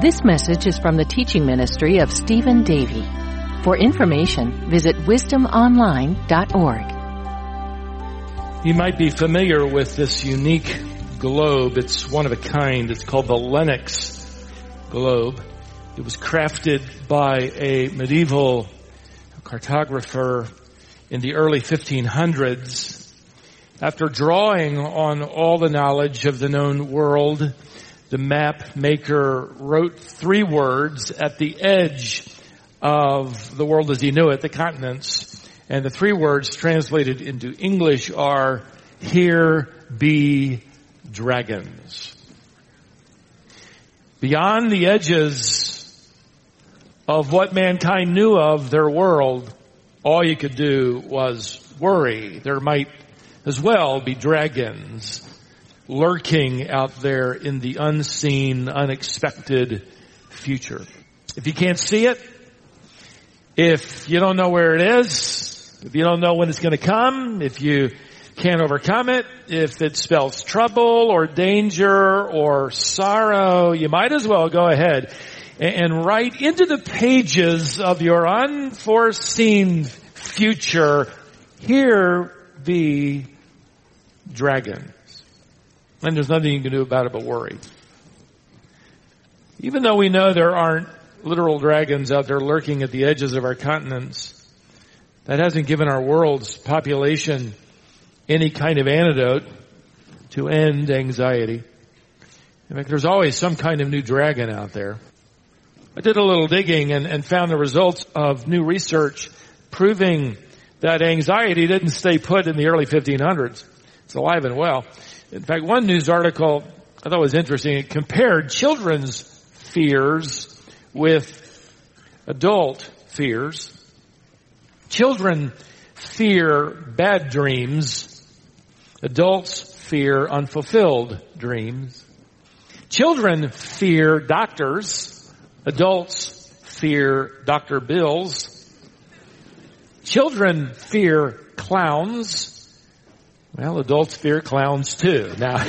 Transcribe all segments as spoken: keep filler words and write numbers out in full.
This message is from the teaching ministry of Stephen Davey. For information, visit wisdom online dot org. You might be familiar with this unique globe. It's one of a kind. It's called the Lenox globe. It was crafted by a medieval cartographer in the early fifteen hundreds. After drawing on all the knowledge of the known world, the map maker wrote three words at the edge of the world as he knew it, the continents. And the three words translated into English are, "Here be dragons." Beyond the edges of what mankind knew of their world, all you could do was worry. There might as well be dragons lurking out there in the unseen, unexpected future. If you can't see it, if you don't know where it is, if you don't know when it's going to come, if you can't overcome it, if it spells trouble or danger or sorrow, you might as well go ahead and write into the pages of your unforeseen future, "Here be dragons." And there's nothing you can do about it but worry. Even though we know there aren't literal dragons out there lurking at the edges of our continents, that hasn't given our world's population any kind of antidote to end anxiety. In fact, there's always some kind of new dragon out there. I did a little digging and, and found the results of new research proving that anxiety didn't stay put in the early fifteen hundreds. It's alive and well. In fact, one news article I thought was interesting. It compared children's fears with adult fears. Children fear bad dreams. Adults fear unfulfilled dreams. Children fear doctors. Adults fear doctor bills. Children fear clowns. Well, adults fear clowns too. Now,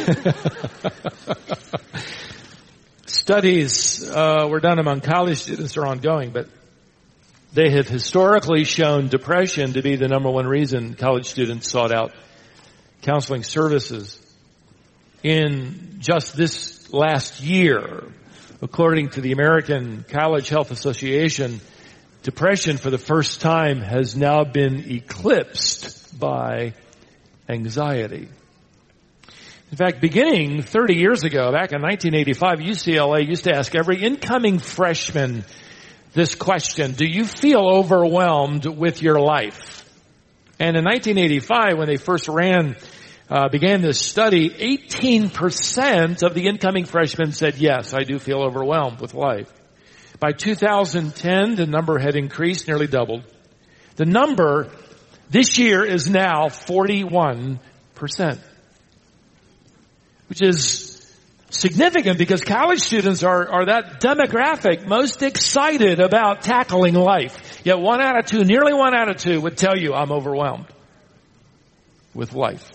studies uh, were done among college students are ongoing, but they have historically shown depression to be the number one reason college students sought out counseling services. In just this last year, according to the American College Health Association, depression for the first time has now been eclipsed by anxiety. In fact, beginning thirty years ago, back in nineteen eighty-five, U C L A used to ask every incoming freshman this question: do you feel overwhelmed with your life? And in nineteen eighty-five, when they first ran, uh, began this study, eighteen percent of the incoming freshmen said, yes, I do feel overwhelmed with life. By two thousand ten, the number had increased, nearly doubled. The number this year is now forty-one percent, which is significant because college students are, are that demographic most excited about tackling life. Yet one out of two, nearly one out of two would tell you, I'm overwhelmed with life.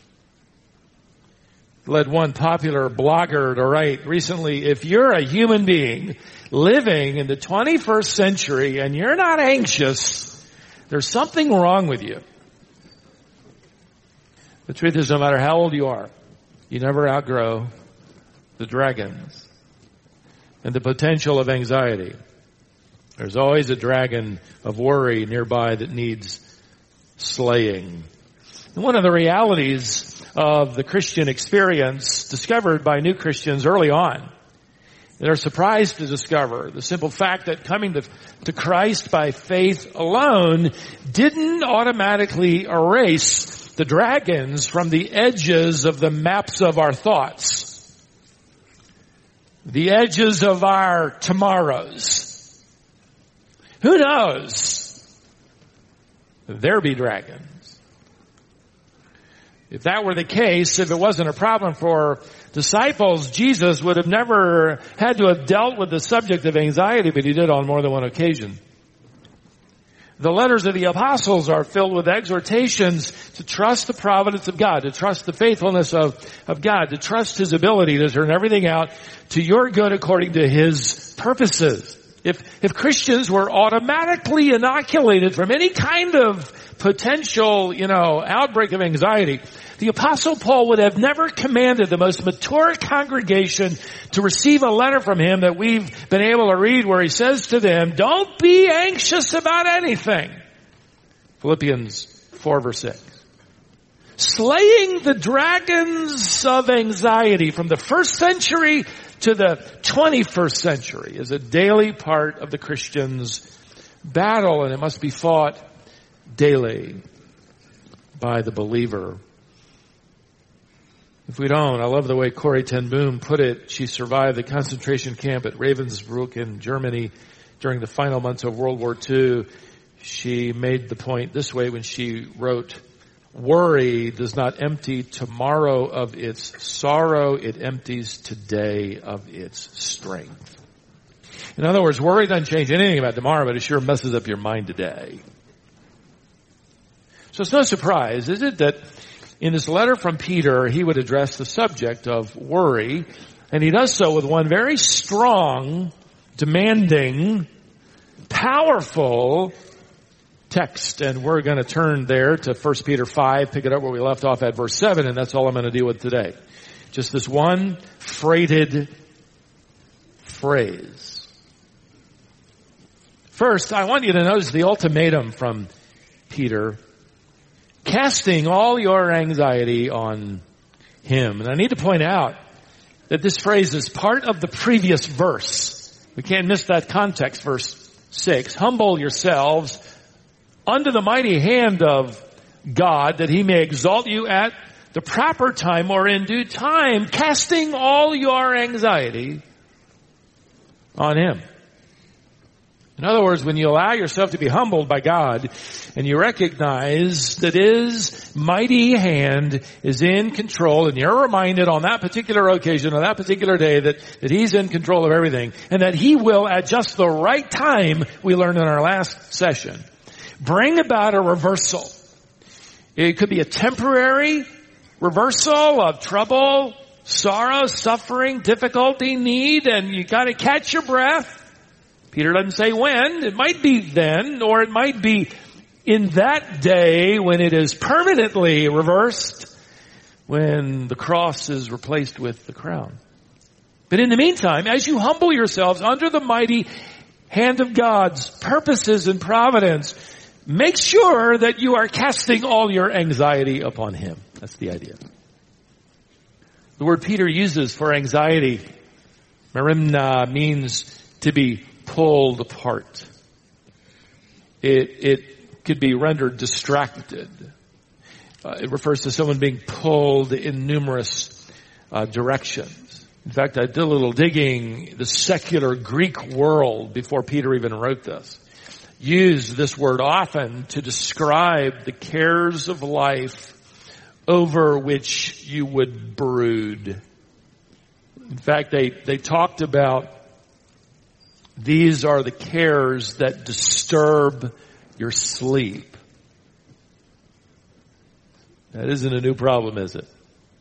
Led one popular blogger to write recently, if you're a human being living in the twenty-first century and you're not anxious, there's something wrong with you. The truth is, no matter how old you are, you never outgrow the dragons and the potential of anxiety. There's always a dragon of worry nearby that needs slaying. And one of the realities of the Christian experience discovered by new Christians early on, they're surprised to discover the simple fact that coming to, to Christ by faith alone didn't automatically erase the dragons from the edges of the maps of our thoughts, the edges of our tomorrows. Who knows? There be dragons. If that were the case, if it wasn't a problem for disciples, Jesus would have never had to have dealt with the subject of anxiety, but he did on more than one occasion. The letters of the apostles are filled with exhortations to trust the providence of God, to trust the faithfulness of, of God, to trust his ability to turn everything out to your good according to his purposes. If, if Christians were automatically inoculated from any kind of potential, you know, outbreak of anxiety, the Apostle Paul would have never commanded the most mature congregation to receive a letter from him that we've been able to read where he says to them, don't be anxious about anything. Philippians four verse six. Slaying the dragons of anxiety from the first century to the twenty-first century is a daily part of the Christian's battle, and it must be fought daily by the believer. If we don't, I love the way Corrie ten Boom put it. She survived the concentration camp at Ravensbrück in Germany during the final months of World War Two. She made the point this way when she wrote, worry does not empty tomorrow of its sorrow. It empties today of its strength. In other words, worry doesn't change anything about tomorrow, but it sure messes up your mind today. So it's no surprise, is it, that in this letter from Peter, he would address the subject of worry, and he does so with one very strong, demanding, powerful text. And we're going to turn there to First Peter five, pick it up where we left off at verse seven, and that's all I'm going to deal with today. Just this one freighted phrase. First, I want you to notice the ultimatum from Peter, casting all your anxiety on him. And I need to point out that this phrase is part of the previous verse. We can't miss that context, verse six. Humble yourselves under the mighty hand of God, that he may exalt you at the proper time or in due time, casting all your anxiety on him. In other words, when you allow yourself to be humbled by God and you recognize that his mighty hand is in control, and you're reminded on that particular occasion, on that particular day, that, that he's in control of everything, and that he will, at just the right time, we learned in our last session, bring about a reversal. It could be a temporary reversal of trouble, sorrow, suffering, difficulty, need, and you got to catch your breath. Peter doesn't say when. It might be then, or it might be in that day when it is permanently reversed, when the cross is replaced with the crown. But in the meantime, as you humble yourselves under the mighty hand of God's purposes and providence, make sure that you are casting all your anxiety upon him. That's the idea. The word Peter uses for anxiety, merimna, means to be pulled apart. It, it could be rendered distracted. Uh, it refers to someone being pulled in numerous uh, directions. In fact, I did a little digging. The secular Greek world, before Peter even wrote this, used this word often to describe the cares of life over which you would brood. In fact, they, they talked about these are the cares that disturb your sleep. That isn't a new problem, is it?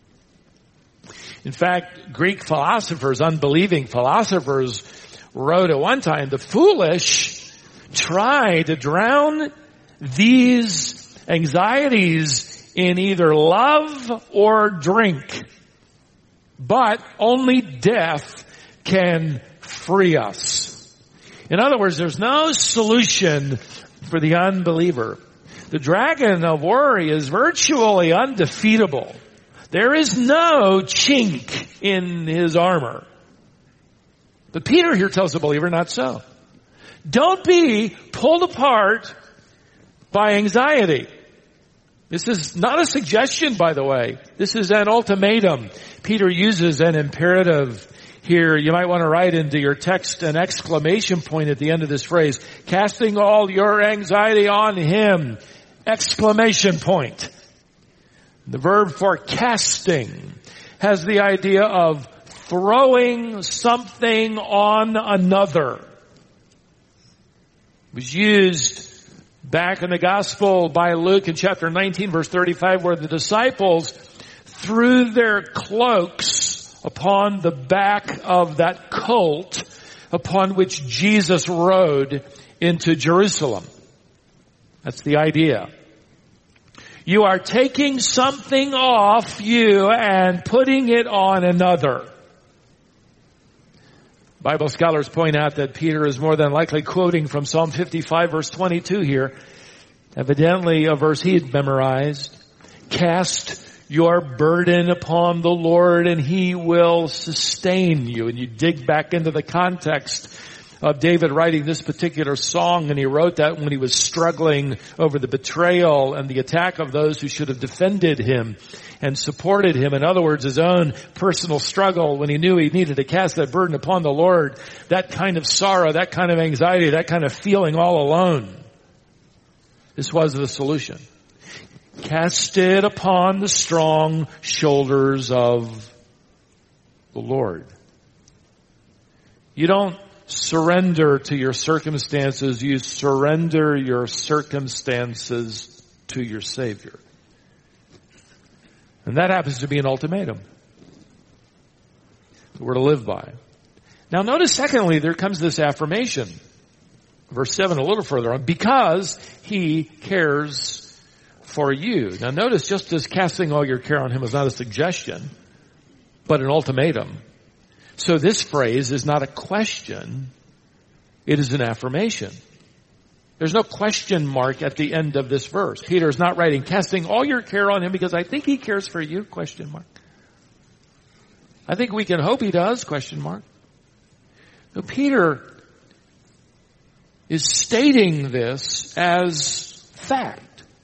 In fact, Greek philosophers, unbelieving philosophers, wrote at one time, the foolish try to drown these anxieties in either love or drink, but only death can free us. In other words, there's no solution for the unbeliever. The dragon of worry is virtually undefeatable. There is no chink in his armor. But Peter here tells the believer not so. Don't be pulled apart by anxiety. This is not a suggestion, by the way. This is an ultimatum. Peter uses an imperative here. You might want to write into your text an exclamation point at the end of this phrase. Casting all your anxiety on him. Exclamation point. The verb for casting has the idea of throwing something on another. It was used back in the gospel by Luke in chapter nineteen verse thirty-five, where the disciples threw their cloaks upon the back of that colt upon which Jesus rode into Jerusalem. That's the idea. You are taking something off you and putting it on another. Bible scholars point out that Peter is more than likely quoting from Psalm fifty-five verse twenty-two here. Evidently a verse he had memorized. Cast your burden upon the Lord and He will sustain you. And you dig back into the context of David writing this particular song, and he wrote that when he was struggling over the betrayal and the attack of those who should have defended him and supported him. In other words, his own personal struggle when he knew he needed to cast that burden upon the Lord. That kind of sorrow, that kind of anxiety, that kind of feeling all alone. This was the solution. Cast it upon the strong shoulders of the Lord. You don't surrender to your circumstances. You surrender your circumstances to your Savior. And that happens to be an ultimatum that we're to live by. Now notice secondly, there comes this affirmation. Verse seven a little further on. Because He cares for you. Now notice, just as casting all your care on Him is not a suggestion, but an ultimatum. So this phrase is not a question, it is an affirmation. There's no question mark at the end of this verse. Peter is not writing, casting all your care on Him because I think He cares for you, question mark. I think we can hope He does, question mark. So Peter is stating this as fact.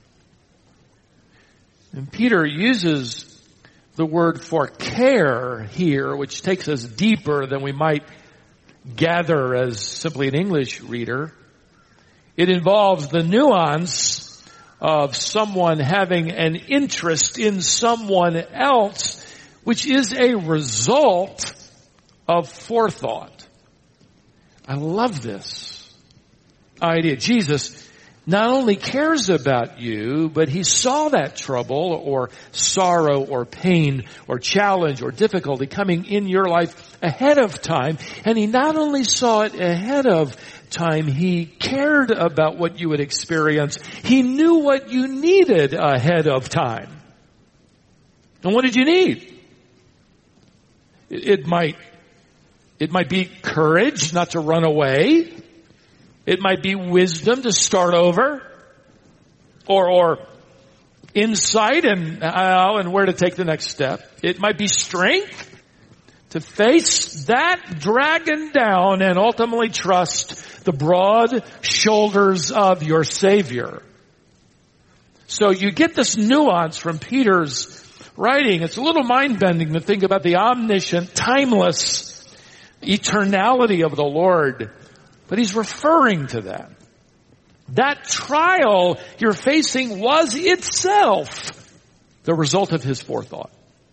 And Peter uses the word for care here, which takes us deeper than we might gather as simply an English reader. It involves the nuance of someone having an interest in someone else, which is a result of forethought. I love this idea. Jesus not only cares about you, but He saw that trouble or sorrow or pain or challenge or difficulty coming in your life ahead of time. And He not only saw it ahead of time, He cared about what you would experience. He knew what you needed ahead of time. And what did you need? It, it might, it might be courage not to run away. It might be wisdom to start over, or, or insight and how and where to take the next step. It might be strength to face that dragon down and ultimately trust the broad shoulders of your Savior. So you get this nuance from Peter's writing. It's a little mind-bending to think about the omniscient, timeless eternality of the Lord. But he's referring to that. That trial you're facing was itself the result of His forethought.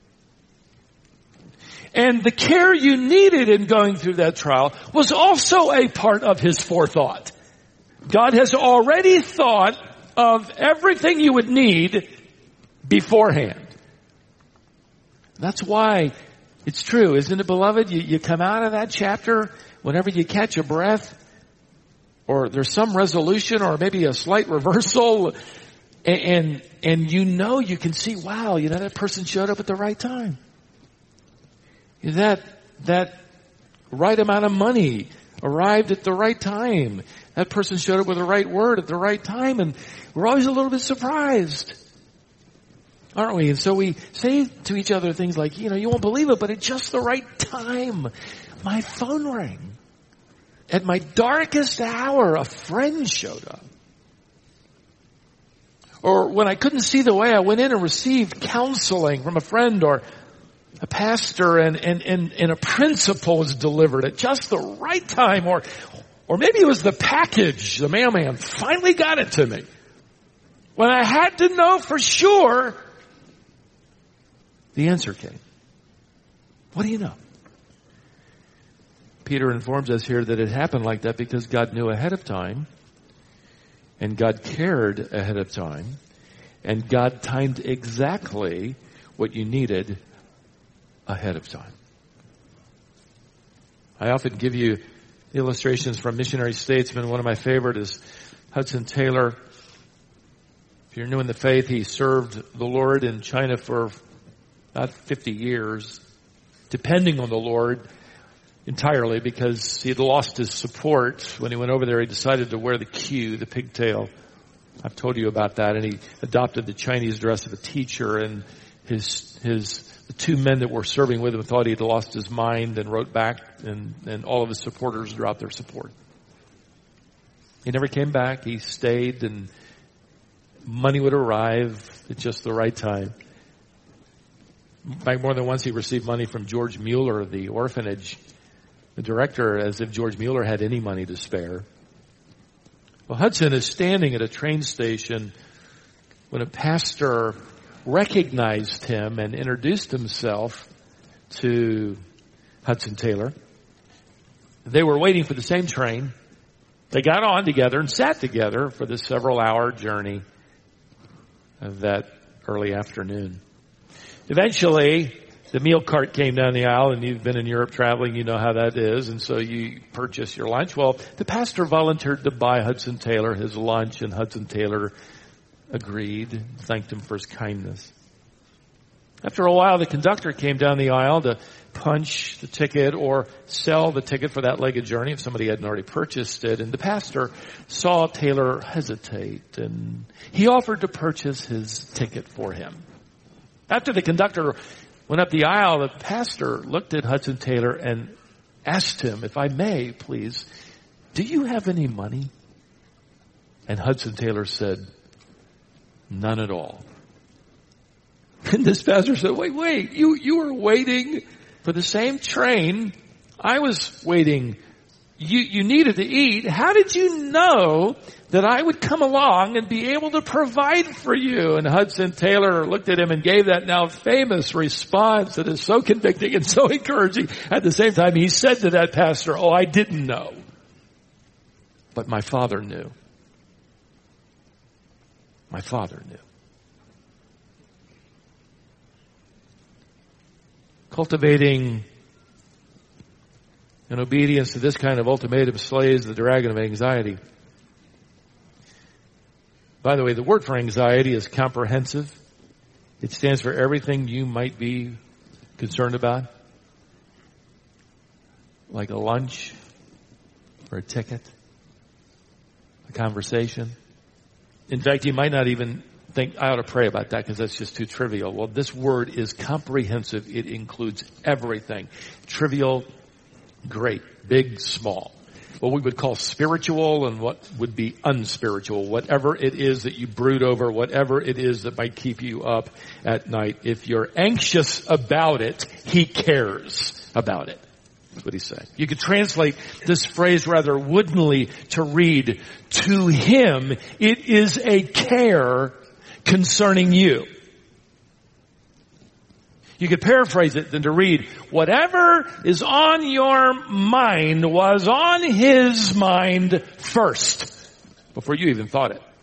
And the care you needed in going through that trial was also a part of His forethought. God has already thought of everything you would need beforehand. That's why it's true, isn't it, beloved? You, you come out of that chapter whenever you catch a breath, or there's some resolution or maybe a slight reversal, and, and, and you know, you can see, wow, you know, that person showed up at the right time. That, that right amount of money arrived at the right time. That person showed up with the right word at the right time, and we're always a little bit surprised, aren't we? And so we say to each other things like, you know, you won't believe it, but at just the right time, my phone rang. At my darkest hour, a friend showed up. Or when I couldn't see the way, I went in and received counseling from a friend or a pastor, and, and, and, and a principle was delivered at just the right time. Or, or maybe it was the package. The mailman finally got it to me. When I had to know for sure, the answer came. What do you know? Peter informs us here that it happened like that because God knew ahead of time, and God cared ahead of time, and God timed exactly what you needed ahead of time. I often give you illustrations from Missionary Statesman. One of my favorite is Hudson Taylor. If you're new in the faith, he served the Lord in China for about fifty years, depending on the Lord entirely, because he had lost his support. When he went over there, he decided to wear the queue, the pigtail. I've told you about that. And he adopted the Chinese dress of a teacher, and his, his, the two men that were serving with him thought he had lost his mind and wrote back, and, and all of his supporters dropped their support. He never came back. He stayed, and money would arrive at just the right time. By more than once, he received money from George Mueller, the orphanage, the director, as if George Mueller had any money to spare. Well, Hudson is standing at a train station when a pastor recognized him and introduced himself to Hudson Taylor. They were waiting for the same train. They got on together and sat together for the several-hour journey of that early afternoon. Eventually, the meal cart came down the aisle, and you've been in Europe traveling, you know how that is, and so you purchase your lunch. Well, the pastor volunteered to buy Hudson Taylor his lunch, and Hudson Taylor agreed, thanked him for his kindness. After a while, the conductor came down the aisle to punch the ticket or sell the ticket for that leg of journey if somebody hadn't already purchased it, and the pastor saw Taylor hesitate, and he offered to purchase his ticket for him. After the conductor went up the aisle, the pastor looked at Hudson Taylor and asked him, if I may, please, do you have any money? And Hudson Taylor said, none at all. And this pastor said, wait, wait, you, you were waiting for the same train. I was waiting. You, you needed to eat. How did you know that I would come along and be able to provide for you? And Hudson Taylor looked at him and gave that now famous response that is so convicting and so encouraging. At the same time, he said to that pastor, oh, I didn't know, but my Father knew. My Father knew. Cultivating an obedience to this kind of ultimatum slays the dragon of anxiety. By the way, the word for anxiety is comprehensive. It stands for everything you might be concerned about, like a lunch or a ticket, a conversation. In fact, you might not even think, I ought to pray about that because that's just too trivial. Well, this word is comprehensive. It includes everything. Trivial, great, big, small. What we would call spiritual and what would be unspiritual. Whatever it is that you brood over, whatever it is that might keep you up at night. If you're anxious about it, He cares about it. That's what He's saying. You could translate this phrase rather woodenly to read, to Him it is a care concerning you. You could paraphrase it than to read, whatever is on your mind was on His mind first, before you even thought it.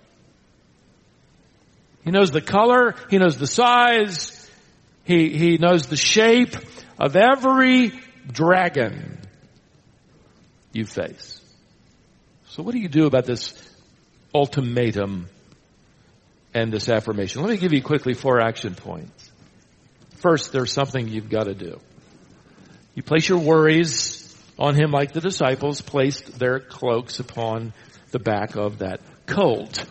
He knows the color, He knows the size, He, He knows the shape of every dragon you face. So what do you do about this ultimatum and this affirmation? Let me give you quickly four action points. First, there's something you've got to do. You place your worries on Him like the disciples placed their cloaks upon the back of that colt.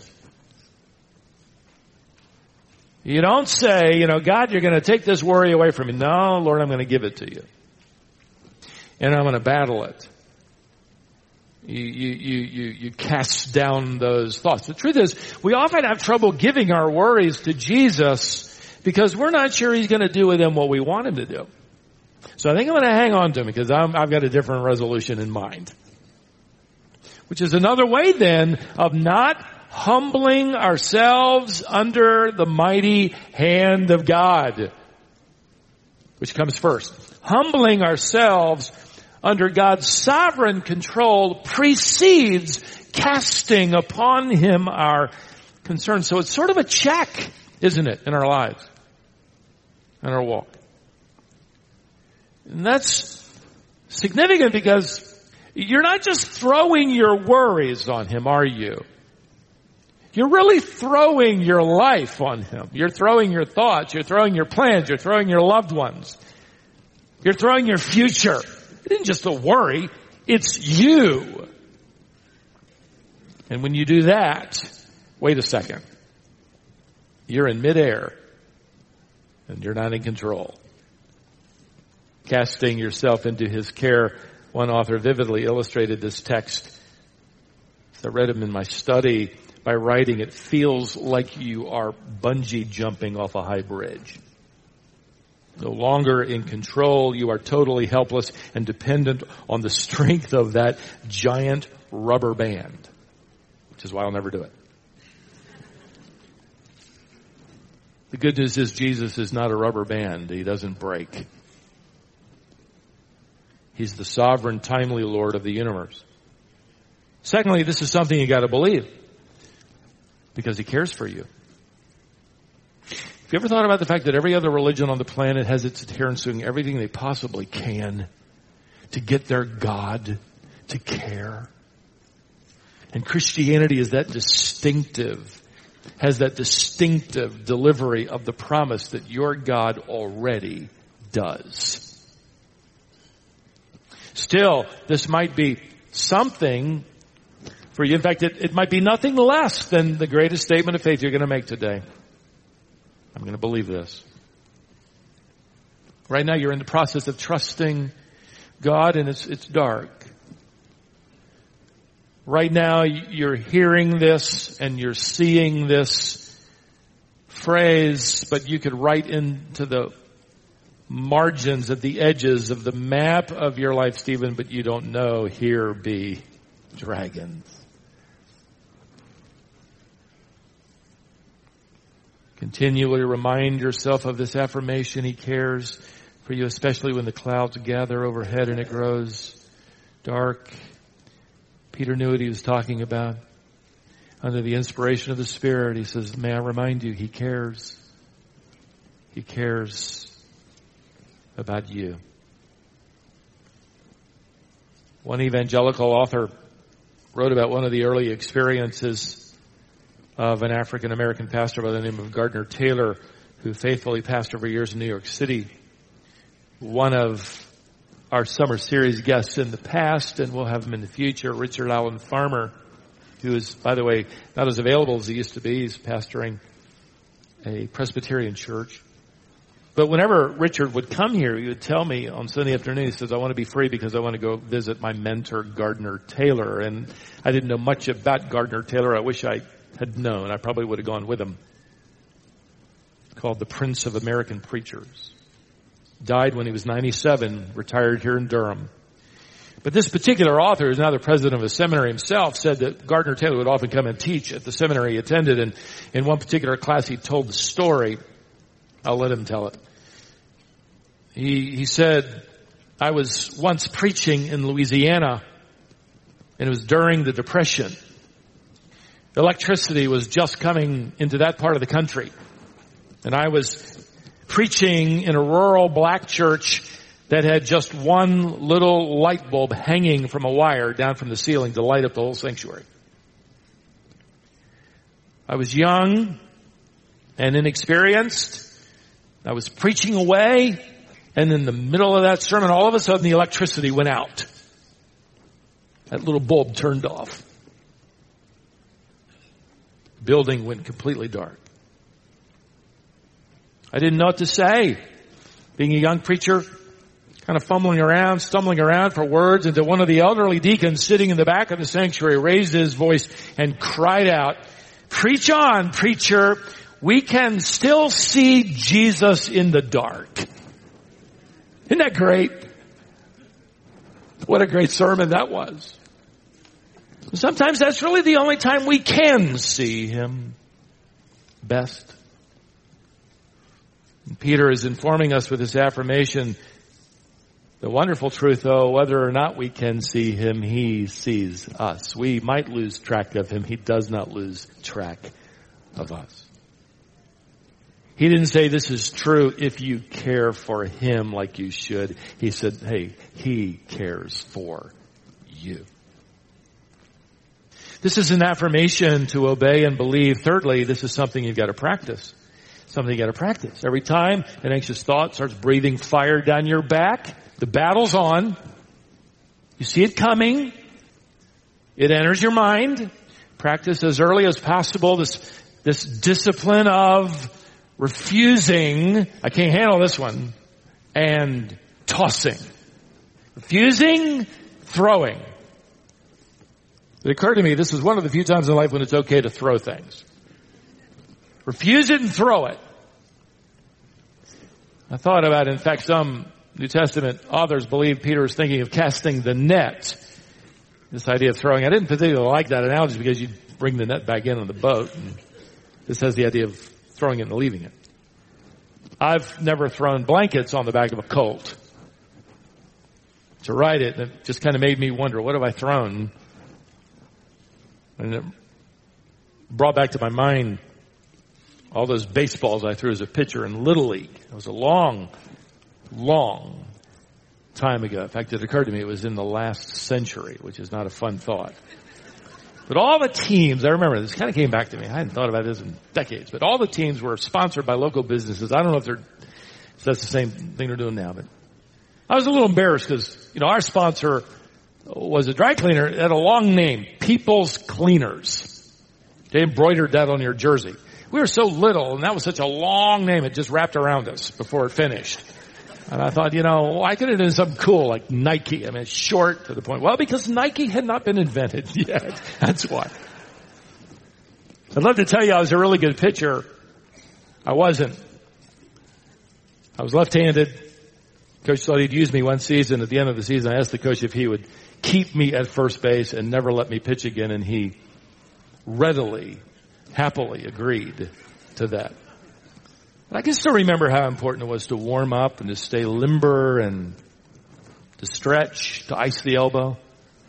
You don't say, you know, God, you're going to take this worry away from me. No, Lord, I'm going to give it to you. And I'm going to battle it. You, you, you, you, you cast down those thoughts. The truth is, we often have trouble giving our worries to Jesus because we're not sure He's going to do with them what we want Him to do. So I think I'm going to hang on to Him because I'm, I've got a different resolution in mind. Which is another way then of not humbling ourselves under the mighty hand of God. Which comes first. Humbling ourselves under God's sovereign control precedes casting upon Him our concerns. So it's sort of a check, isn't it, in our lives, in our walk. And that's significant because You're not just throwing your worries on him, are you? You're really throwing your life on him. You're throwing your thoughts. You're throwing your plans. You're throwing your loved ones. You're throwing your future. It isn't just a worry. It's you. And when you do that, wait a second. You're in midair and you're not in control. Casting yourself into his care, one author vividly illustrated this text. I read him in my study by writing, it feels like you are bungee jumping off a high bridge. No longer in control, you are totally helpless and dependent on the strength of that giant rubber band, which is why I'll never do it. The good news is Jesus is not a rubber band. He doesn't break. He's the sovereign, timely Lord of the universe. Secondly, this is something you got to believe because he cares for you. Have you ever thought about the fact that every other religion on the planet has its adherents doing everything they possibly can to get their God to care? And Christianity is that distinctive, has that distinctive delivery of the promise that your God already does. Still, this might be something for you. In fact, it, it might be nothing less than the greatest statement of faith you're going to make today. I'm going to believe this. Right now you're in the process of trusting God and it's, it's dark. Right now you're hearing this and you're seeing this phrase, but you could write into the margins at the edges of the map of your life, Stephen, but you don't know, here be dragons. Continually remind yourself of this affirmation. He cares for you, especially when the clouds gather overhead and it grows dark. Peter knew what he was talking about. Under the inspiration of the Spirit, he says, may I remind you, he cares. He cares about you. One evangelical author wrote about one of the early experiences of an African American pastor by the name of Gardner Taylor, who faithfully pastored for years in New York City. One of our summer series guests in the past, and we'll have him in the future, Richard Allen Farmer, who is, by the way, not as available as he used to be. He's pastoring a Presbyterian church. But whenever Richard would come here, he would tell me on Sunday afternoon, he says, I want to be free because I want to go visit my mentor, Gardner Taylor. And I didn't know much about Gardner Taylor. I wish I had known. I probably would have gone with him. Called the Prince of American Preachers. Died when he was ninety-seven, retired here in Durham. But this particular author, who's now the president of a seminary himself, said that Gardner Taylor would often come and teach at the seminary he attended. And in one particular class, he told the story. I'll let him tell it. He, he said, I was once preaching in Louisiana, and it was during the Depression. Electricity was just coming into that part of the country. And I was preaching in a rural black church that had just one little light bulb hanging from a wire down from the ceiling to light up the whole sanctuary. I was young and inexperienced. I was preaching away, and in the middle of that sermon, all of a sudden the electricity went out. That little bulb turned off. The building went completely dark. I didn't know what to say. Being a young preacher, kind of fumbling around, stumbling around for words, until one of the elderly deacons sitting in the back of the sanctuary raised his voice and cried out, preach on, preacher. We can still see Jesus in the dark. Isn't that great? What a great sermon that was. Sometimes that's really the only time we can see him best. And Peter is informing us with this affirmation. The wonderful truth, though, whether or not we can see him, he sees us. We might lose track of him. He does not lose track of us. He didn't say this is true if you care for him like you should. He said, hey, he cares for you. This is an affirmation to obey and believe. Thirdly, this is something you've got to practice. Something you got to practice. Every time an anxious thought starts breathing fire down your back, the battle's on. You see it coming. It enters your mind. Practice as early as possible this, this discipline of refusing, I can't handle this one, and tossing. Refusing, throwing. It occurred to me this is one of the few times in life when it's okay to throw things. Refuse it and throw it. I thought about it. In fact, some New Testament authors believe Peter was thinking of casting the net. This idea of throwing. I didn't particularly like that analogy because you bring the net back in on the boat. And this has the idea of throwing it and leaving it. I've never thrown blankets on the back of a Colt to ride it. And it just kind of made me wonder, what have I thrown? And it brought back to my mind all those baseballs I threw as a pitcher in Little League. It was a long, long time ago. In fact, it occurred to me it was in the last century, which is not a fun thought. But all the teams, I remember this kind of came back to me. I hadn't thought about this in decades. But all the teams were sponsored by local businesses. I don't know if they're, if that's the same thing they're doing now. But I was a little embarrassed because, you know, our sponsor was a dry cleaner. It had a long name, People's Cleaners. They embroidered that on your jersey. We were so little, and that was such a long name, it just wrapped around us before it finished. And I thought, you know, I could have done something cool like Nike. I mean, it's short to the point. Well, because Nike had not been invented yet. That's why. I'd love to tell you I was a really good pitcher. I wasn't. I was left-handed. Coach thought he'd use me one season. At the end of the season, I asked the coach if he would keep me at first base and never let me pitch again, and he readily, happily agreed to that. I can still remember how important it was to warm up and to stay limber and to stretch, to ice the elbow.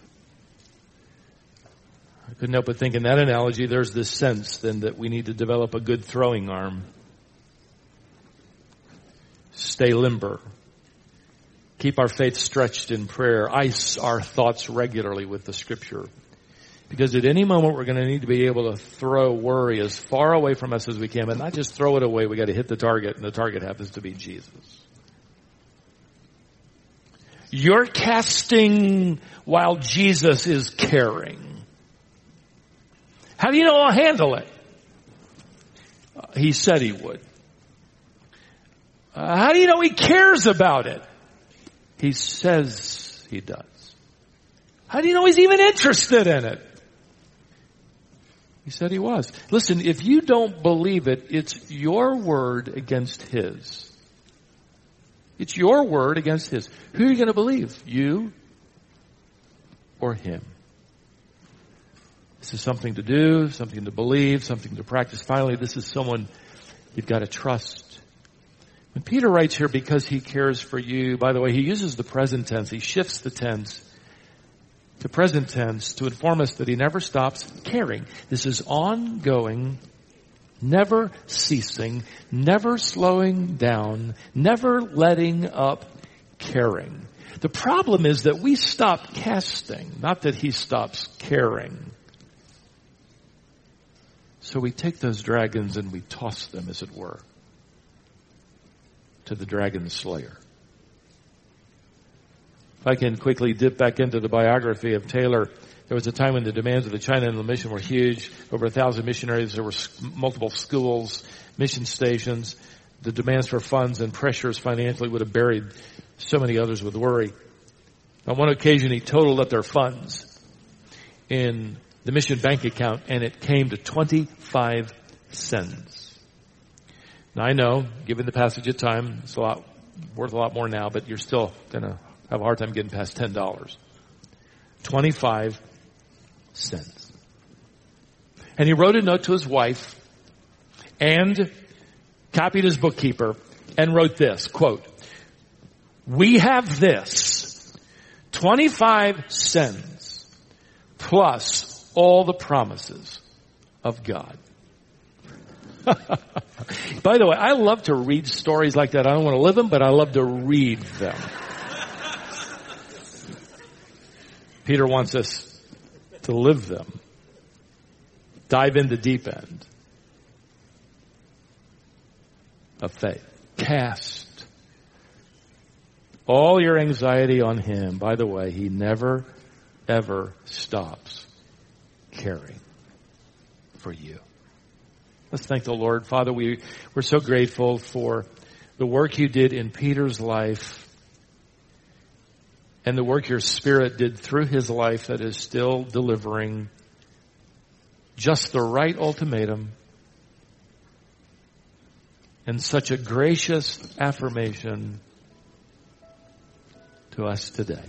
I couldn't help but think in that analogy there's this sense then that we need to develop a good throwing arm. Stay limber. Keep our faith stretched in prayer. Ice our thoughts regularly with the Scripture. Because at any moment we're going to need to be able to throw worry as far away from us as we can, but not just throw it away. We got to hit the target, and the target happens to be Jesus. You're casting while Jesus is caring. How do you know I'll handle it? Uh, he said he would. Uh, how do you know he cares about it? He says he does. How do you know he's even interested in it? He said he was. Listen, if you don't believe it, it's your word against his. It's your word against his. Who are you going to believe? You or him? This is something to do, something to believe, something to practice. Finally, this is someone you've got to trust. When Peter writes here, because he cares for you, by the way, he uses the present tense. He shifts the tense to present tense to inform us that he never stops caring. This is ongoing, never ceasing, never slowing down, never letting up caring. The problem is that we stop casting, not that he stops caring. So we take those dragons and we toss them, as it were, to the dragon slayer. If I can quickly dip back into the biography of Taylor, there was a time when the demands of the China Inland Mission were huge. Over a thousand missionaries. There were multiple schools, mission stations. The demands for funds and pressures financially would have buried so many others with worry. On one occasion, he totaled up their funds in the mission bank account, and it came to twenty-five cents. Now, I know, given the passage of time, it's a lot worth a lot more now, but you're still going to have a hard time getting past ten dollars. twenty-five cents. And he wrote a note to his wife and copied his bookkeeper and wrote this, quote, "We have this, twenty-five cents plus all the promises of God." By the way, I love to read stories like that. I don't want to live them, but I love to read them. Peter wants us to live them. Dive in the deep end of faith. Cast all your anxiety on him. By the way, he never, ever stops caring for you. Let's thank the Lord. Father, we, we're so grateful for the work you did in Peter's life and the work your Spirit did through his life that is still delivering just the right ultimatum and such a gracious affirmation to us today.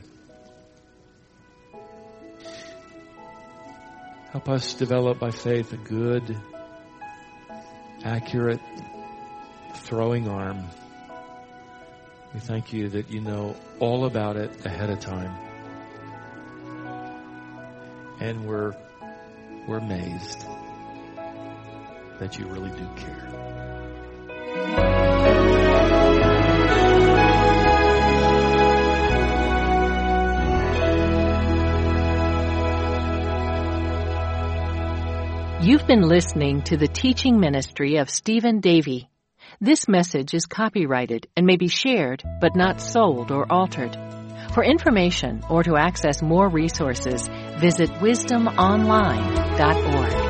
Help us develop by faith a good, accurate, throwing arm. We thank you that you know all about it ahead of time. And we're, we're amazed that you really do care. You've been listening to the teaching ministry of Stephen Davey. This message is copyrighted and may be shared, but not sold or altered. For information or to access more resources, visit wisdom online dot org.